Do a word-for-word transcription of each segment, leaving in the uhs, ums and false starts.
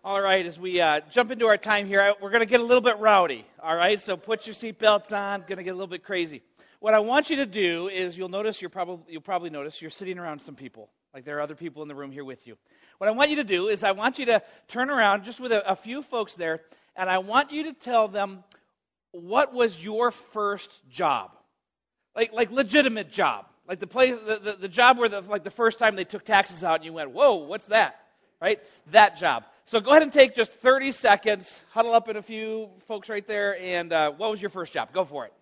All right, as we uh, jump into our time here, we're going to get a little bit rowdy, all right? So put your seatbelts on, going to get a little bit crazy. What I want you to do is you'll notice, you're probably, you'll probably notice you're sitting around some people, like there are other people in the room here with you. What I want you to do is I want you to turn around just with a, a few folks there, and I want you to tell them what was your first job, like like legitimate job, like the place, the, the, the job where the, like the first time they took taxes out and you went, whoa, what's that, right? That job. So go ahead and take just thirty seconds, huddle up in a few folks right there, and uh, what was your first job? Go for it.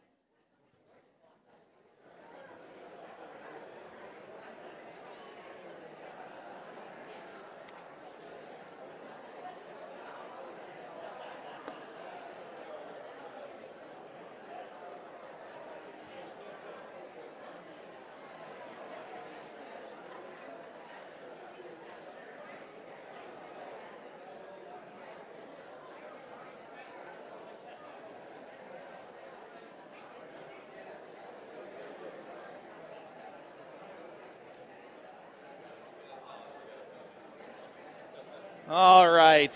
All right.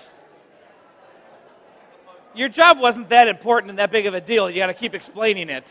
Your job wasn't that important and that big of a deal. You got to keep explaining it.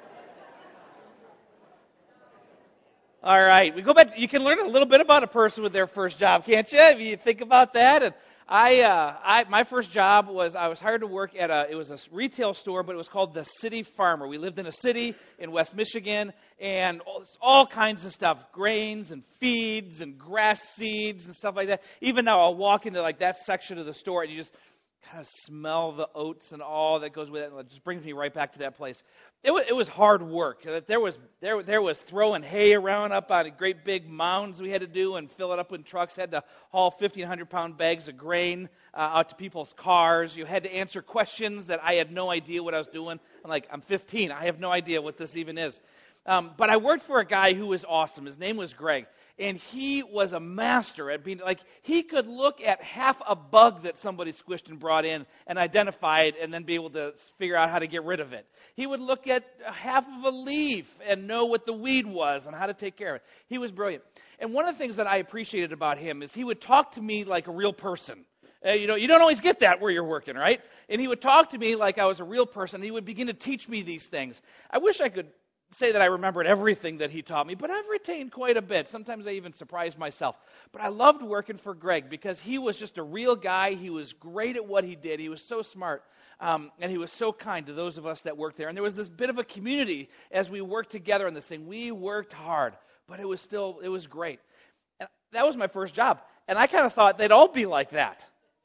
All right. We go back. You can learn a little bit about a person with their first job, can't you? If you think about that. And I, uh, I, my first job was I was hired to work at a. It was a retail store, but it was called the City Farmer. We lived in a city in West Michigan, and all, all kinds of stuff, grains and feeds and grass seeds and stuff like that. Even now, I'll walk into like that section of the store, and you just kind of smell the oats and all that goes with it. And it just brings me right back to that place. It was, it was hard work. There was there there was throwing hay around up on great big mounds we had to do and fill it up in trucks. Had to haul fifteen hundred pound bags of grain uh, out to people's cars. You had to answer questions that I had no idea what I was doing. I'm like, I'm fifteen. I have no idea what this even is. Um, but I worked for a guy who was awesome. His name was Greg. And he was a master at being, like, he could look at half a bug that somebody squished and brought in and identify it and then be able to figure out how to get rid of it. He would look at half of a leaf and know what the weed was and how to take care of it. He was brilliant. And one of the things that I appreciated about him is he would talk to me like a real person. Uh, you know, you don't always get that where you're working, right? And he would talk to me like I was a real person. He would begin to teach me these things. I wish I could say that I remembered everything that he taught me, but I've retained quite a bit. Sometimes I even surprised myself. But I loved working for Greg because he was just a real guy. He was great at what he did. He was so smart, um, and he was so kind to those of us that worked there. And there was this bit of a community as we worked together on this thing. We worked hard, but it was still, it was great. And that was my first job. And I kind of thought they'd all be like that.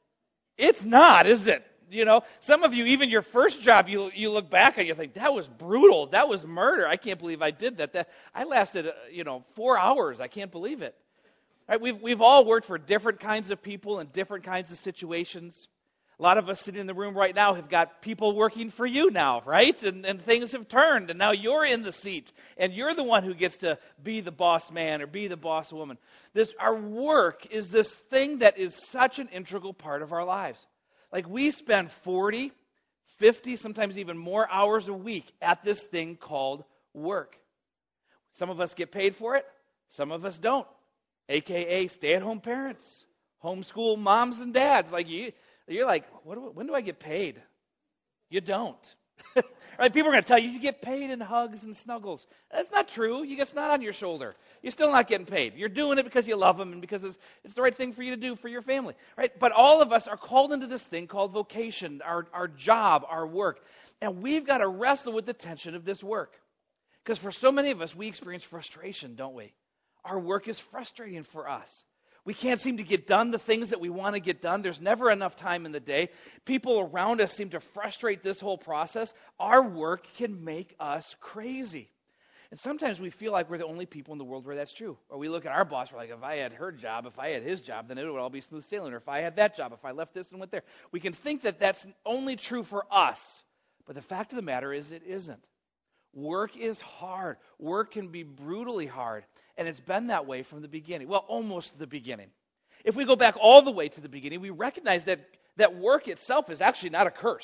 It's not, is it? You know, some of you, even your first job, you you look back and you think, that was brutal. That was murder. I can't believe I did that. That I lasted, uh, you know, four hours. I can't believe it. Right? We've, we've all worked for different kinds of people in different kinds of situations. A lot of us sitting in the room right now have got people working for you now, right? And, and things have turned, and now you're in the seat, and you're the one who gets to be the boss man or be the boss woman. This, our work is this thing that is such an integral part of our lives. Like we spend forty, fifty, sometimes even more hours a week at this thing called work. Some of us get paid for it. Some of us don't. A K A stay-at-home parents, homeschool moms and dads. Like you, you're like, what do, when do I get paid? You don't. Right? People are going to tell you you get paid in hugs and snuggles. That's not true. You get snot on your shoulder. You're still not getting paid. You're doing it because you love them and because it's, it's the right thing for you to do for your family. Right? But all of us are called into this thing called vocation, our, our job, our work. And we've got to wrestle with the tension of this work. Because for so many of us, we experience frustration, don't we? Our work is frustrating for us. We can't seem to get done the things that we want to get done. There's never enough time in the day. People around us seem to frustrate this whole process. Our work can make us crazy. And sometimes we feel like we're the only people in the world where that's true. Or we look at our boss, we're like, if I had her job, if I had his job, then it would all be smooth sailing. Or if I had that job, if I left this and went there. We can think that that's only true for us. But the fact of the matter is it isn't. Work is hard. Work can be brutally hard. And it's been that way from the beginning. Well, almost the beginning. If we go back all the way to the beginning, we recognize that, that work itself is actually not a curse.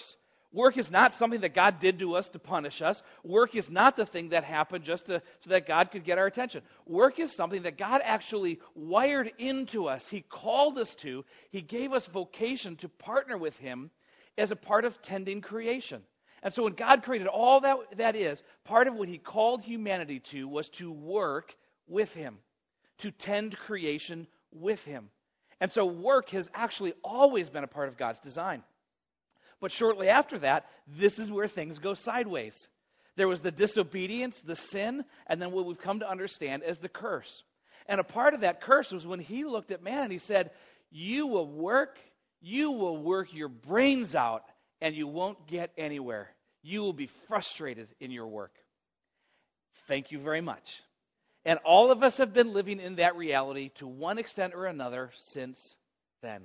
Work is not something that God did to us to punish us. Work is not the thing that happened just to, so that God could get our attention. Work is something that God actually wired into us. He called us to. He gave us vocation to partner with Him as a part of tending creation. And so when God created all that that is, part of what He called humanity to was to work with Him, to tend creation with Him. And so work has actually always been a part of God's design. But shortly after that, this is where things go sideways. There was the disobedience, the sin, and then what we've come to understand as the curse. And a part of that curse was when He looked at man and He said, you will work, you will work your brains out, and you won't get anywhere. You will be frustrated in your work. Thank you very much. And all of us have been living in that reality to one extent or another since then.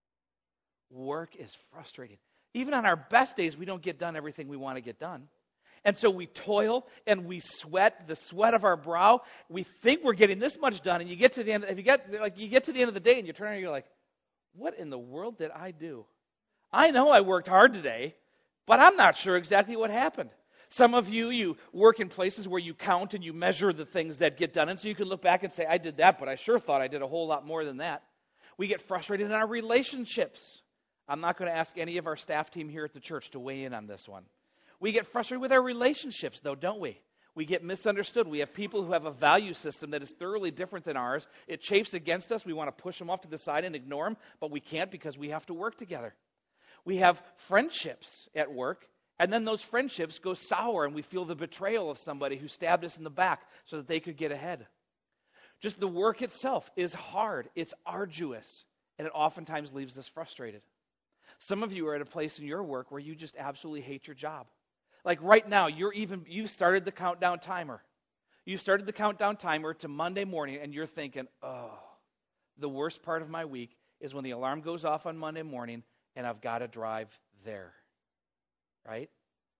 Work is frustrating. Even on our best days, we don't get done everything we want to get done. And so we toil and we sweat, the sweat of our brow. We think we're getting this much done, and you get to the end. If you get like you get to the end of the day, and you turn around and you're like, "What in the world did I do? I know I worked hard today, but I'm not sure exactly what happened." Some of you, you work in places where you count and you measure the things that get done, and so you can look back and say, "I did that, but I sure thought I did a whole lot more than that." We get frustrated in our relationships. I'm not going to ask any of our staff team here at the church to weigh in on this one. We get frustrated with our relationships, though, don't we? We get misunderstood. We have people who have a value system that is thoroughly different than ours. It chafes against us. We want to push them off to the side and ignore them, but we can't because we have to work together. We have friendships at work, and then those friendships go sour, and we feel the betrayal of somebody who stabbed us in the back so that they could get ahead. Just the work itself is hard. It's arduous, and it oftentimes leaves us frustrated. Some of you are at a place in your work where you just absolutely hate your job. Like right now, you're even you've started the countdown timer. You started the countdown timer to Monday morning, and you're thinking, oh, the worst part of my week is when the alarm goes off on Monday morning and I've got to drive there. Right?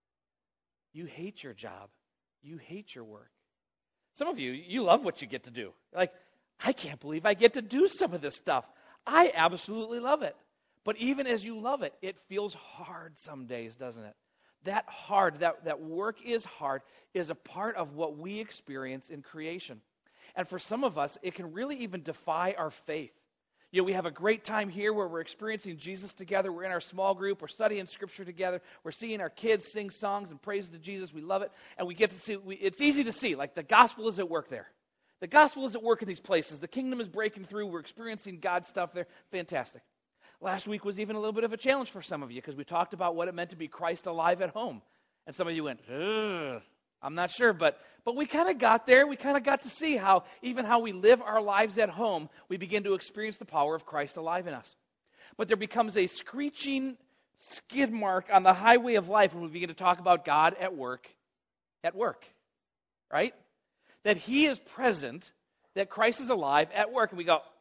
You hate your job. You hate your work. Some of you, you love what you get to do. Like, I can't believe I get to do some of this stuff. I absolutely love it. But even as you love it, it feels hard some days, doesn't it? That hard, that, that work is hard, is a part of what we experience in creation. And for some of us, it can really even defy our faith. You know, we have a great time here where we're experiencing Jesus together. We're in our small group. We're studying Scripture together. We're seeing our kids sing songs and praise to Jesus. We love it. And we get to see, we, it's easy to see, like the gospel is at work there. The gospel is at work in these places. The kingdom is breaking through. We're experiencing God's stuff there. Fantastic. Last week was even a little bit of a challenge for some of you because we talked about what it meant to be Christ alive at home. And some of you went, ugh, I'm not sure. But but we kind of got there. We kind of got to see how, even how we live our lives at home, we begin to experience the power of Christ alive in us. But there becomes a screeching skid mark on the highway of life when we begin to talk about God at work, at work, right? That He is present, that Christ is alive at work. And we go,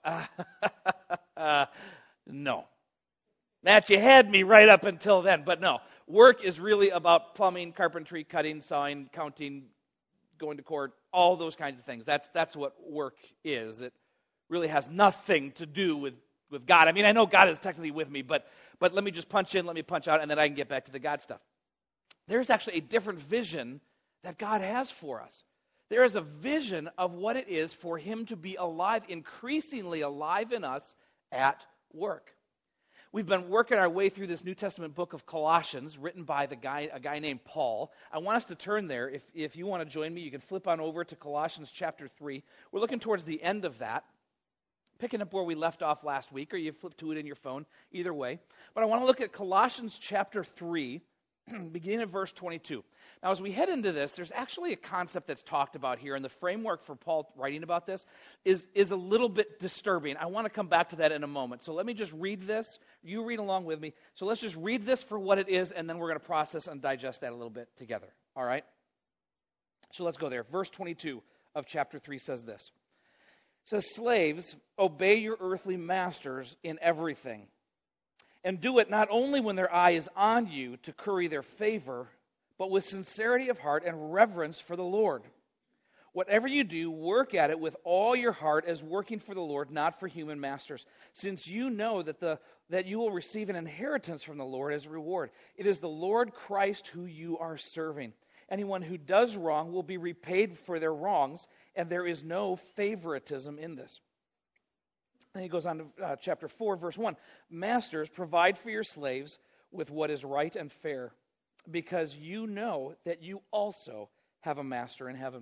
uh, no. That you had me right up until then, but no. Work is really about plumbing, carpentry, cutting, sawing, counting, going to court, all those kinds of things. That's that's what work is. It really has nothing to do with, with God. I mean, I know God is technically with me, but but let me just punch in, let me punch out, and then I can get back to the God stuff. There's actually a different vision that God has for us. There is a vision of what it is for Him to be alive, increasingly alive in us at work. We've been working our way through this New Testament book of Colossians, written by the guy, a guy named Paul. I want us to turn there. If, if you want to join me, you can flip on over to Colossians chapter three. We're looking towards the end of that, picking up where we left off last week, or you flip to it in your phone, either way. But I want to look at Colossians chapter three, beginning at verse twenty-two. Now, as we head into this, there's actually a concept that's talked about here, and the framework for Paul writing about this is, is a little bit disturbing. I want to come back to that in a moment. So let me just read this. You read along with me. So let's just read this for what it is, and then we're going to process and digest that a little bit together. All right? So let's go there. Verse twenty-two of chapter three says this. It says, "Slaves, obey your earthly masters in everything. And do it not only when their eye is on you to curry their favor, but with sincerity of heart and reverence for the Lord. Whatever you do, work at it with all your heart as working for the Lord, not for human masters, since you know that the that you will receive an inheritance from the Lord as a reward. It is the Lord Christ who you are serving. Anyone who does wrong will be repaid for their wrongs, and there is no favoritism in this. And he goes on to uh, chapter four, verse one. Masters, provide for your slaves with what is right and fair, because you know that you also have a master in heaven.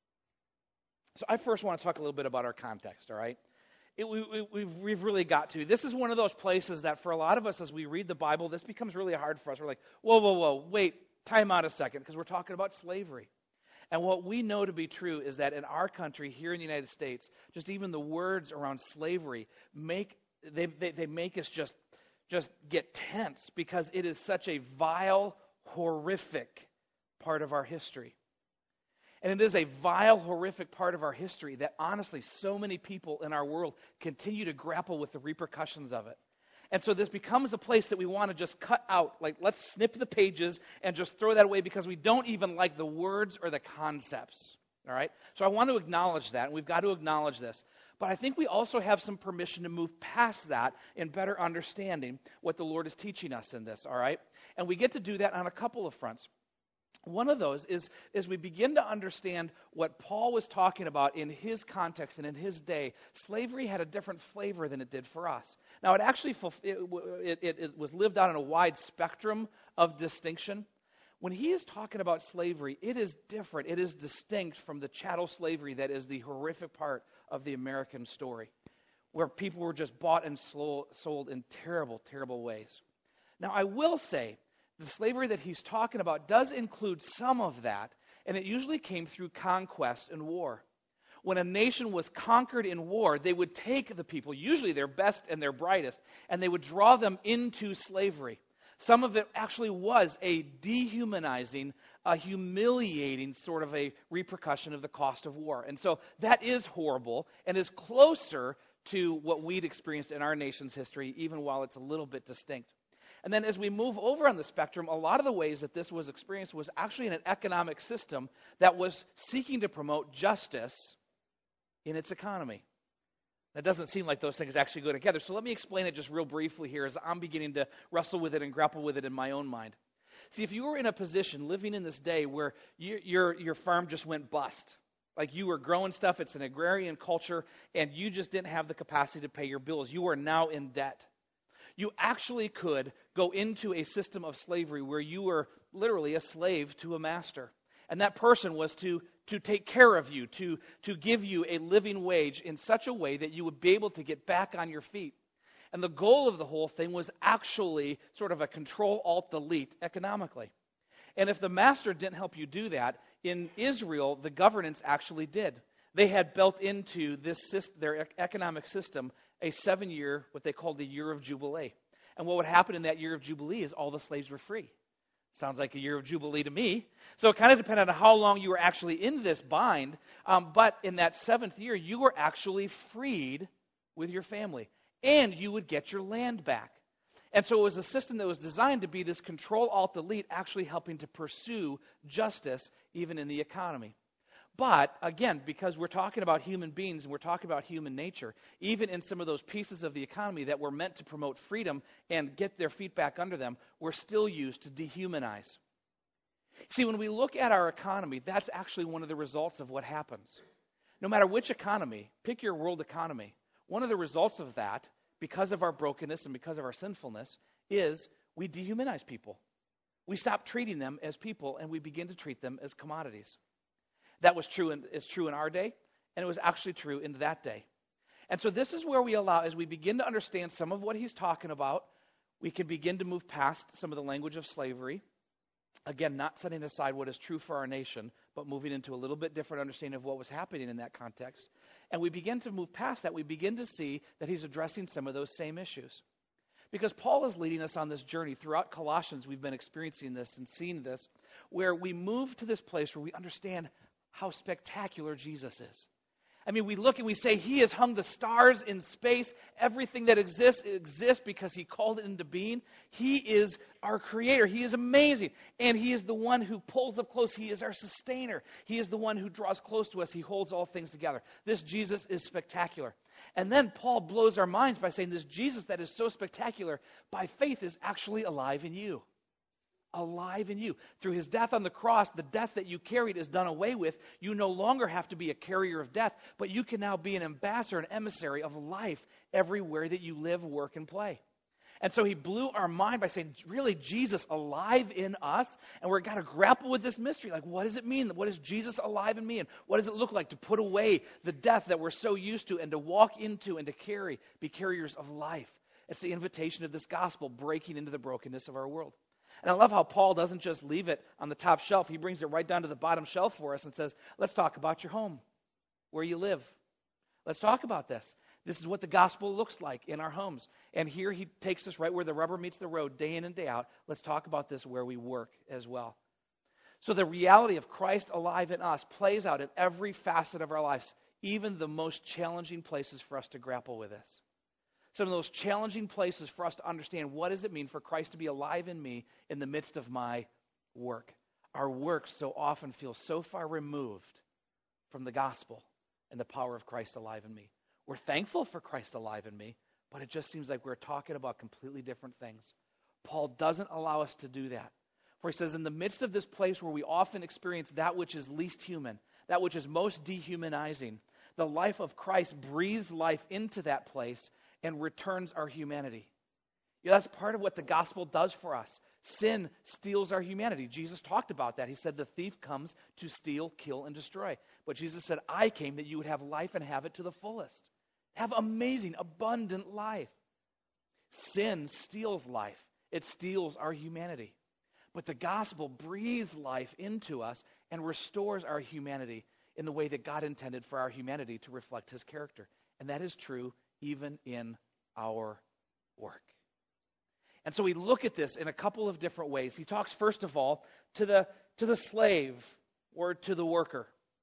So I first want to talk a little bit about our context, all right? It, we, we, we've, we've really got to. This is one of those places that for a lot of us as we read the Bible, this becomes really hard for us. We're like, whoa, whoa, whoa, wait, time out a second, because we're talking about slavery. And what we know to be true is that in our country, here in the United States, just even the words around slavery, make they, they, they make us just, just get tense, because it is such a vile, horrific part of our history. And it is a vile, horrific part of our history that honestly so many people in our world continue to grapple with the repercussions of it. And so this becomes a place that we want to just cut out. Like, let's snip the pages and just throw that away because we don't even like the words or the concepts. All right? So I want to acknowledge that, and we've got to acknowledge this. But I think we also have some permission to move past that in better understanding what the Lord is teaching us in this. All right? And we get to do that on a couple of fronts. One of those is, is we begin to understand what Paul was talking about in his context and in his day. Slavery had a different flavor than it did for us. Now, it actually it, it, it was lived out in a wide spectrum of distinction. When he is talking about slavery, it is different. It is distinct from the chattel slavery that is the horrific part of the American story, where people were just bought and sold in terrible, terrible ways. Now, I will say, the slavery that he's talking about does include some of that, and it usually came through conquest and war. When a nation was conquered in war, they would take the people, usually their best and their brightest, and they would draw them into slavery. Some of it actually was a dehumanizing, a humiliating sort of a repercussion of the cost of war. And so that is horrible and is closer to what we'd experienced in our nation's history, even while it's a little bit distinct. And then as we move over on the spectrum, a lot of the ways that this was experienced was actually in an economic system that was seeking to promote justice in its economy. That doesn't seem like those things actually go together. So let me explain it just real briefly here as I'm beginning to wrestle with it and grapple with it in my own mind. See, if you were in a position living in this day where you, your, your farm just went bust, like you were growing stuff, it's an agrarian culture, and you just didn't have the capacity to pay your bills, you are now in debt. You actually could go into a system of slavery where you were literally a slave to a master. And that person was to, to take care of you, to, to give you a living wage in such a way that you would be able to get back on your feet. And the goal of the whole thing was actually sort of a control-alt-delete economically. And if the master didn't help you do that, in Israel, the governance actually did. They had built into this their economic system a seven-year, what they called the year of Jubilee. And what would happen in that year of Jubilee is all the slaves were free. Sounds like a year of Jubilee to me. So it kind of depended on how long you were actually in this bind. Um, but in that seventh year, you were actually freed with your family. And you would get your land back. And so it was a system that was designed to be this control-alt-delete, actually helping to pursue justice even in the economy. But, again, because we're talking about human beings and we're talking about human nature, even in some of those pieces of the economy that were meant to promote freedom and get their feet back under them, we're still used to dehumanize. See, when we look at our economy, that's actually one of the results of what happens. No matter which economy, pick your world economy, one of the results of that, because of our brokenness and because of our sinfulness, is we dehumanize people. We stop treating them as people and we begin to treat them as commodities. That was true in, is true in our day, and it was actually true in that day. And so this is where we allow, as we begin to understand some of what he's talking about, we can begin to move past some of the language of slavery. Again, not setting aside what is true for our nation, but moving into a little bit different understanding of what was happening in that context. And we begin to move past that. We begin to see that he's addressing some of those same issues. Because Paul is leading us on this journey. Throughout Colossians, we've been experiencing this and seeing this, where we move to this place where we understand how spectacular Jesus is. I mean, we look and we say, he has hung the stars in space. Everything that exists exists because he called it into being. He is our creator. He is amazing. And he is the one who pulls up close. He is our sustainer. He is the one who draws close to us. He holds all things together. This Jesus is spectacular. And then Paul blows our minds by saying this Jesus that is so spectacular by faith is actually alive in you. Alive in you. Through his death on the cross, the death that you carried is done away with. You no longer have to be a carrier of death, but you can now be an ambassador, an emissary of life everywhere that you live, work, and play. And so he blew our mind by saying, really, Jesus alive in us? And we're got to grapple with this mystery. Like, what does it mean? What is Jesus alive in me? And what does it look like to put away the death that we're so used to and to walk into and to carry, be carriers of life? It's the invitation of this gospel breaking into the brokenness of our world. And I love how Paul doesn't just leave it on the top shelf. He brings it right down to the bottom shelf for us and says, let's talk about your home, where you live. Let's talk about this. This is what the gospel looks like in our homes. And here he takes us right where the rubber meets the road, day in and day out. Let's talk about this where we work as well. So the reality of Christ alive in us plays out in every facet of our lives, even the most challenging places for us to grapple with this. Some of those challenging places for us to understand what does it mean for Christ to be alive in me in the midst of my work. Our work so often feels so far removed from the gospel and the power of Christ alive in me. We're thankful for Christ alive in me, but it just seems like we're talking about completely different things. Paul doesn't allow us to do that. For he says, in the midst of this place where we often experience that which is least human, that which is most dehumanizing, the life of Christ breathes life into that place and returns our humanity. Yeah, that's part of what the gospel does for us. Sin steals our humanity. Jesus talked about that. He said the thief comes to steal, kill, and destroy. But Jesus said, I came that you would have life and have it to the fullest. Have amazing, abundant life. Sin steals life. It steals our humanity. But the gospel breathes life into us and restores our humanity in the way that God intended for our humanity to reflect his character. And that is true even in our work. And so we look at this in a couple of different ways. He talks, first of all, to the, to the slave or to the worker.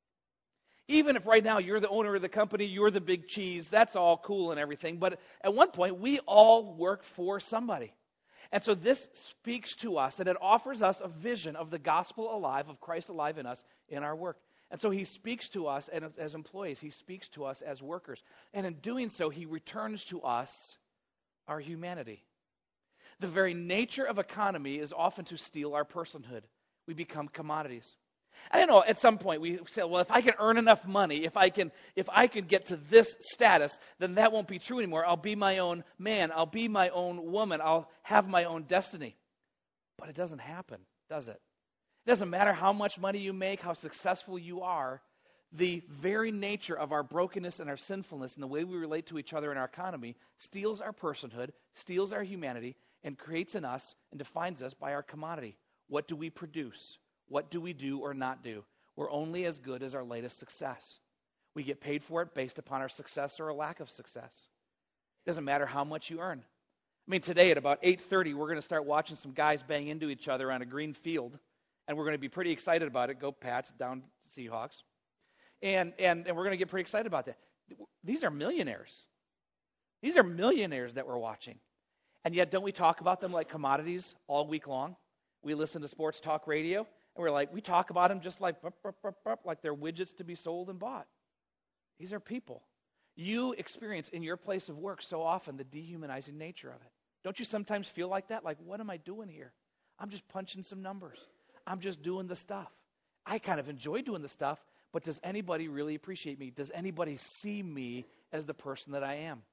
Even if right now you're the owner of the company, you're the big cheese, that's all cool and everything. But at one point, we all work for somebody. And so this speaks to us, and it offers us a vision of the gospel alive, of Christ alive in us in our work. And so he speaks to us and as employees. He speaks to us as workers. And in doing so, he returns to us our humanity. The very nature of economy is often to steal our personhood. We become commodities. I don't know, at some point we say, well, if I can earn enough money, if I can if I can get to this status, then that won't be true anymore. I'll be my own man. I'll be my own woman. I'll have my own destiny. But it doesn't happen, does it? It doesn't matter how much money you make, how successful you are. The very nature of our brokenness and our sinfulness and the way we relate to each other in our economy steals our personhood, steals our humanity, and creates in us and defines us by our commodity. What do we produce? What do we do or not do? We're only as good as our latest success. We get paid for it based upon our success or a lack of success. It doesn't matter how much you earn. I mean, today at about eight thirty, we're going to start watching some guys bang into each other on a green field. And we're going to be pretty excited about it. Go Pats, down Seahawks. And, and, and we're going to get pretty excited about that. These are millionaires. These are millionaires that we're watching. And yet, don't we talk about them like commodities all week long? We listen to sports talk radio, and we're like, we talk about them just like, burp, burp, burp, burp, like they're widgets to be sold and bought. These are people. You experience in your place of work so often the dehumanizing nature of it. Don't you sometimes feel like that? Like, what am I doing here? I'm just punching some numbers. I'm just doing the stuff. I kind of enjoy doing the stuff, but does anybody really appreciate me? Does anybody see me as the person that I am?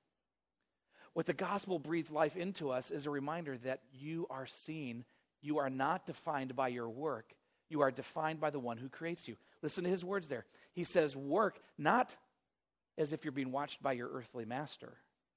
What the gospel breathes life into us is a reminder that you are seen. You are not defined by your work. You are defined by the one who creates you. Listen to his words there. He says, work not as if you're being watched by your earthly master.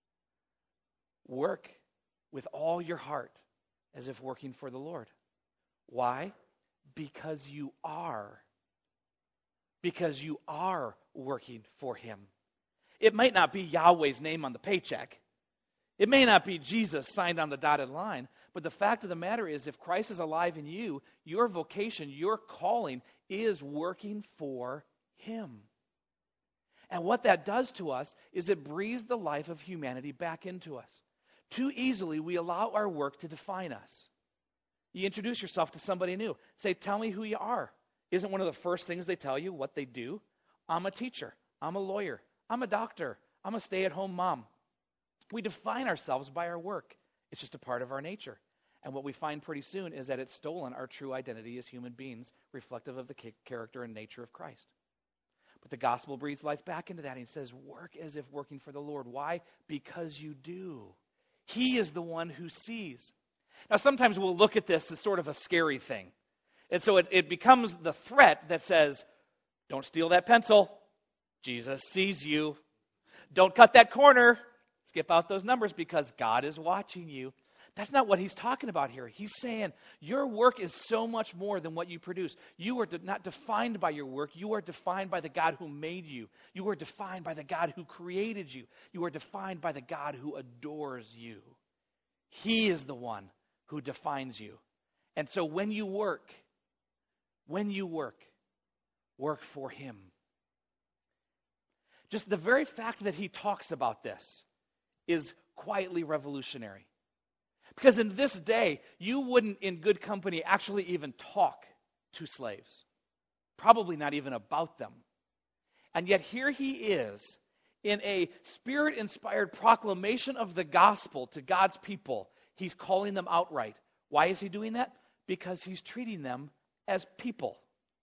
Work with all your heart as if working for the Lord. Why? Because you are. Because you are working for him. It might not be Yahweh's name on the paycheck. It may not be Jesus signed on the dotted line. But the fact of the matter is, if Christ is alive in you, your vocation, your calling is working for him. And what that does to us is it breathes the life of humanity back into us. Too easily, we allow our work to define us. You introduce yourself to somebody new. Say, tell me who you are. Isn't one of the first things they tell you what they do? I'm a teacher. I'm a lawyer. I'm a doctor. I'm a stay-at-home mom. We define ourselves by our work. It's just a part of our nature. And what we find pretty soon is that it's stolen our true identity as human beings, reflective of the character and nature of Christ. But the gospel breathes life back into that. And he says, work as if working for the Lord. Why? Because you do. He is the one who sees. Now, sometimes we'll look at this as sort of a scary thing. And so it, it becomes the threat that says, don't steal that pencil. Jesus sees you. Don't cut that corner. Skip out those numbers because God is watching you. That's not what he's talking about here. He's saying your work is so much more than what you produce. You are not defined by your work. You are defined by the God who made you. You are defined by the God who created you. You are defined by the God who adores you. He is the one who defines you. And so when you work, when you work, work for him. Just the very fact that he talks about this is quietly revolutionary. Because in this day, you wouldn't in good company actually even talk to slaves. Probably not even about them. And yet here he is in a spirit-inspired proclamation of the gospel to God's people. He's calling them outright. Why is he doing that? Because he's treating them as people.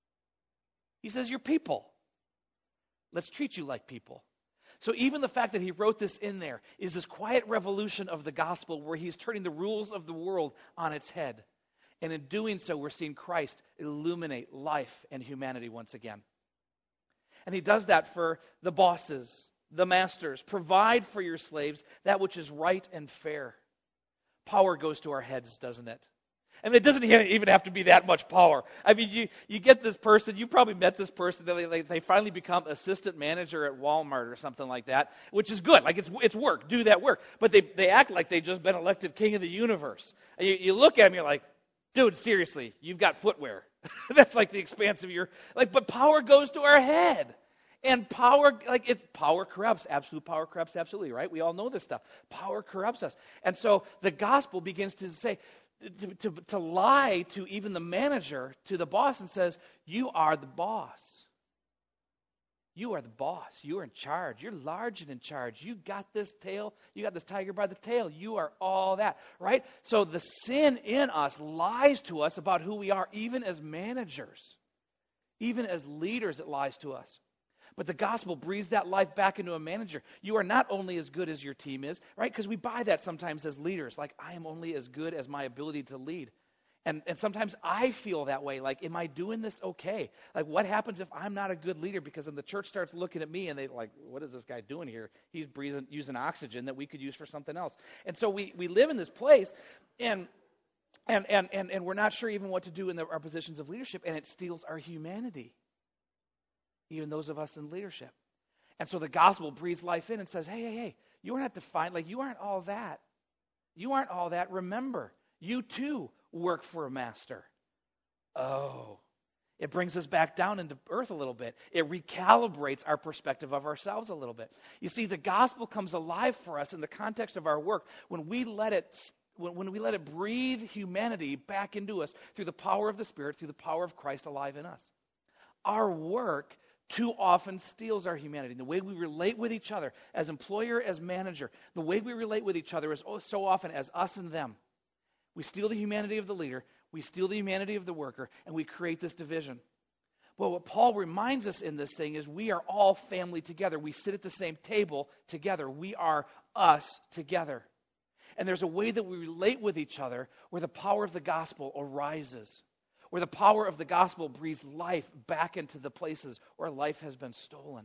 He says, you're people. Let's treat you like people. So even the fact that he wrote this in there is this quiet revolution of the gospel where he's turning the rules of the world on its head. And in doing so, we're seeing Christ illuminate life and humanity once again. And he does that for the bosses, the masters. Provide for your slaves that which is right and fair. Power goes to our heads, doesn't it? I mean, it doesn't even have to be that much power. I mean, you, you get this person, you probably met this person, they, they, they finally become assistant manager at Walmart or something like that, which is good. Like, it's it's work. Do that work. But they, they act like they've just been elected king of the universe. And you, you look at them, you're like, dude, seriously, you've got footwear. That's like the expanse of your, like, but power goes to our head. And power, like, it, power corrupts. Absolute power corrupts, absolutely, right? We all know this stuff. Power corrupts us. And so the gospel begins to say, To, to, to lie to even the manager, to the boss, and says, you are the boss. You are the boss. You are in charge. You're large and in charge. You got this tail. You got this tiger by the tail. You are all that, right? So the sin in us lies to us about who we are, even as managers. Even as leaders, it lies to us. But the gospel breathes that life back into a manager. You are not only as good as your team is, right? Because we buy that sometimes as leaders. Like, I am only as good as my ability to lead. And and sometimes I feel that way. Like, am I doing this okay? Like, what happens if I'm not a good leader? Because then the church starts looking at me and they like, what is this guy doing here? He's breathing, using oxygen that we could use for something else. And so we, we live in this place and and and and, and we're not sure even what to do in the, our positions of leadership, and it steals our humanity. Even those of us in leadership. And so the gospel breathes life in and says, hey, hey, hey, you are not defined, like you aren't all that. You aren't all that. Remember, you too work for a master. Oh, it brings us back down into earth a little bit. It recalibrates our perspective of ourselves a little bit. You see, the gospel comes alive for us in the context of our work when we let it when, when we let it breathe humanity back into us through the power of the Spirit, through the power of Christ alive in us. Our work too often steals our humanity. The way we relate with each other, as employer, as manager, the way we relate with each other is so often as us and them. We steal the humanity of the leader, we steal the humanity of the worker, and we create this division. Well, what Paul reminds us in this thing is we are all family together. We sit at the same table together. We are us together. And there's a way that we relate with each other where the power of the gospel arises. Where the power of the gospel breathes life back into the places where life has been stolen.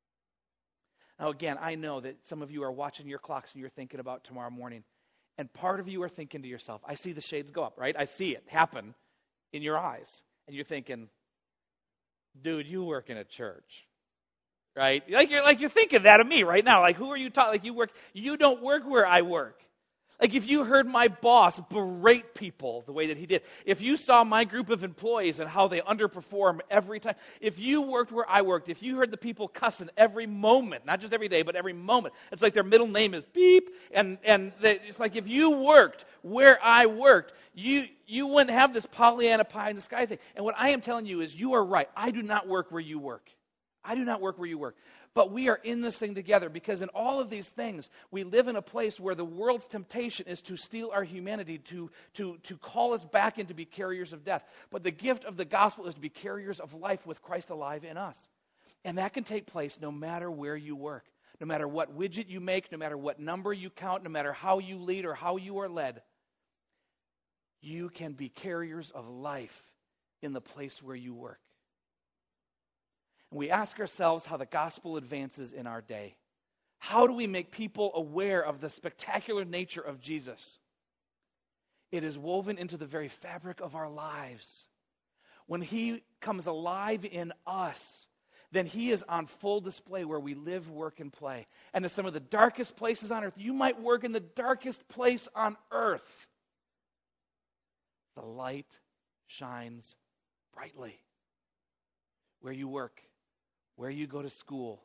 Now again, I know that some of you are watching your clocks and you're thinking about tomorrow morning. And part of you are thinking to yourself, I see the shades go up, right? I see it happen in your eyes. And you're thinking, dude, you work in a church. Right? Like you're like you're thinking that of me right now. Like, who are you talking? Like you work, you don't work where I work. Like if you heard my boss berate people the way that he did, if you saw my group of employees and how they underperform every time, if you worked where I worked, if you heard the people cussing every moment, not just every day, but every moment, it's like their middle name is beep, and, and they, it's like if you worked where I worked, you, you wouldn't have this Pollyanna pie in the sky thing. And what I am telling you is you are right. I do not work where you work. I do not work where you work. But we are in this thing together because in all of these things, we live in a place where the world's temptation is to steal our humanity, to, to, to call us back in to be carriers of death. But the gift of the gospel is to be carriers of life with Christ alive in us. And that can take place no matter where you work, no matter what widget you make, no matter what number you count, no matter how you lead or how you are led. You can be carriers of life in the place where you work. And we ask ourselves how the gospel advances in our day. How do we make people aware of the spectacular nature of Jesus? It is woven into the very fabric of our lives. When he comes alive in us, then he is on full display where we live, work, and play. And in some of the darkest places on earth, you might work in the darkest place on earth. The light shines brightly where you work, where you go to school,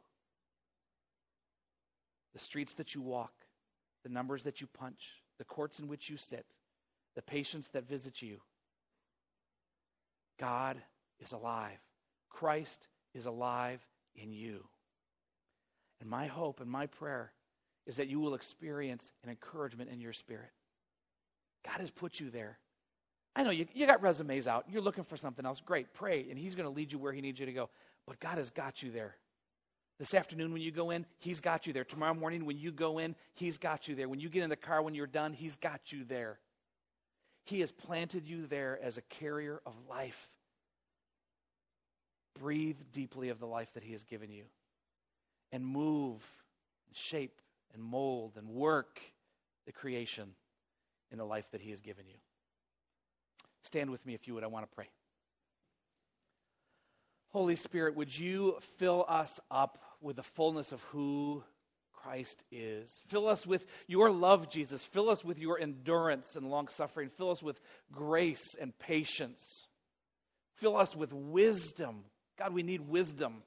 the streets that you walk, the numbers that you punch, the courts in which you sit, the patients that visit you. God is alive. Christ is alive in you. And my hope and my prayer is that you will experience an encouragement in your spirit. God has put you there. I know you, you got resumes out. You're looking for something else. Great. Pray, and he's going to lead you where he needs you to go. But God has got you there. This afternoon when you go in, he's got you there. Tomorrow morning when you go in, he's got you there. When you get in the car when you're done, he's got you there. He has planted you there as a carrier of life. Breathe deeply of the life that he has given you. And move, and shape, and mold, and work the creation in the life that he has given you. Stand with me if you would. I want to pray. Holy Spirit, would you fill us up with the fullness of who Christ is? Fill us with your love, Jesus. Fill us with your endurance and long-suffering. Fill us with grace and patience. Fill us with wisdom. God, we need wisdom.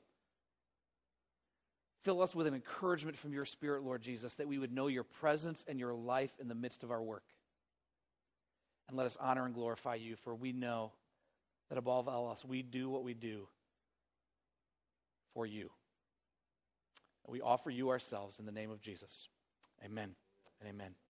Fill us with an encouragement from your Spirit, Lord Jesus, that we would know your presence and your life in the midst of our work. And let us honor and glorify you, for we know that above all else, we do what we do for you. And we offer you ourselves in the name of Jesus. Amen and amen.